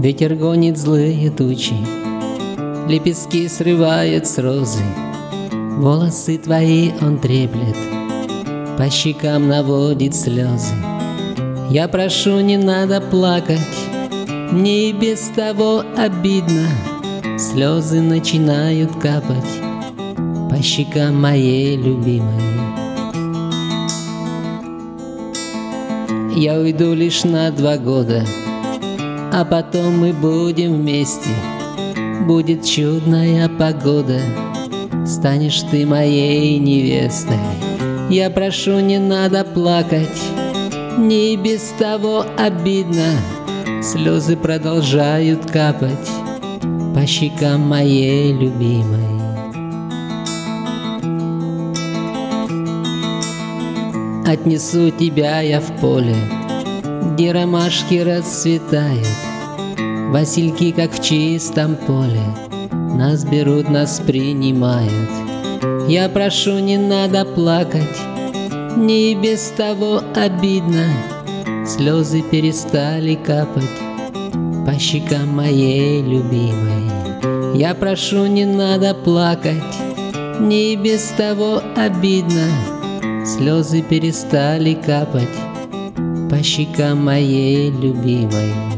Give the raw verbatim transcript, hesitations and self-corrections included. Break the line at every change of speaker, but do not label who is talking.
Ветер гонит злые тучи, лепестки срывает с розы. Волосы твои он треплет, по щекам наводит слезы. Я прошу, не надо плакать, мне и без того обидно. Слезы начинают капать по щекам моей любимой. Я уйду лишь на два года, а потом мы будем вместе. Будет чудная погода, станешь ты моей невестой. Я прошу, не надо плакать, мне и без того обидно. Слезы продолжают капать по щекам моей любимой. Отнесу тебя я в поле, где ромашки расцветают, васильки, как в чистом поле, нас берут, нас принимают. Я прошу, не надо плакать, мне и без того обидно. Слезы перестали капать по щекам моей любимой. Я прошу, не надо плакать, мне и без того обидно. Слезы перестали капать по щекам моей любимой.